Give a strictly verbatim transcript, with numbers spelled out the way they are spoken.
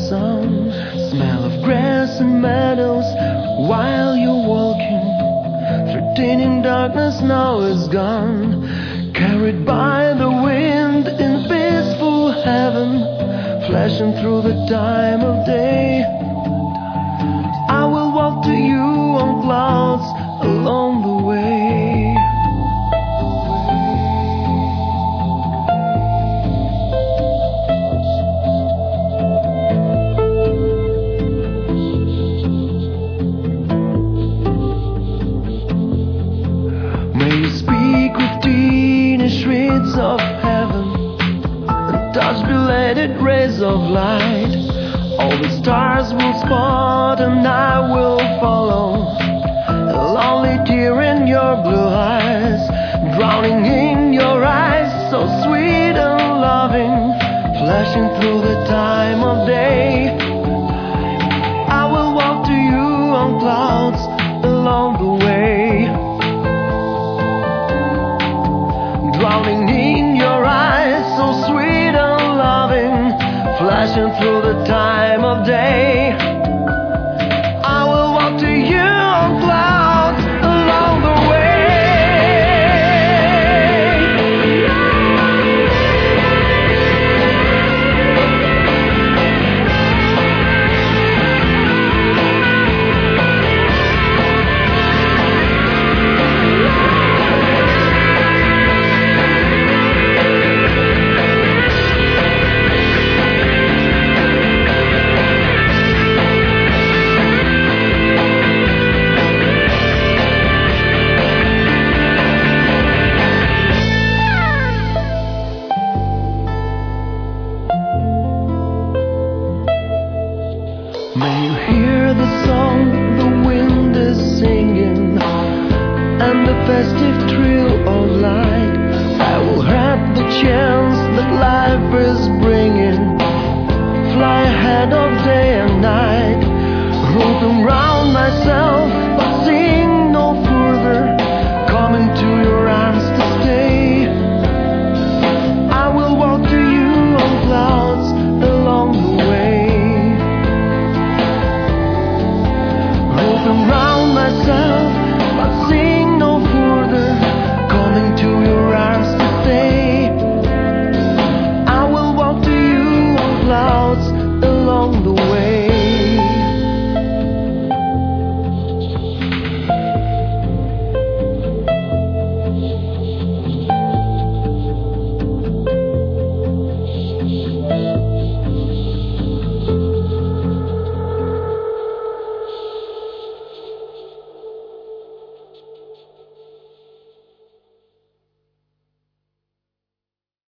sun, smell of grass and meadows while you're walking. Threatening darkness now is gone, carried by the wind in peaceful heaven, flashing through the time of day. I will walk to you on clouds along the way. May you speak with teenage shrieks of heaven and touch belated rays of light. All the stars will spot and I will follow, a lonely tear in your blue eyes, drowning in your eyes, so sweet and loving, flashing through the time of day. I will walk to you on clouds along the way, drowning in your eyes, so sweet and loving, flashing through the time of day. I will walk to you on clouds along the way. May you hear the song the wind is singing and the festive thrill of light. I will have the chance that life is bringing, fly ahead of day and night, roving round my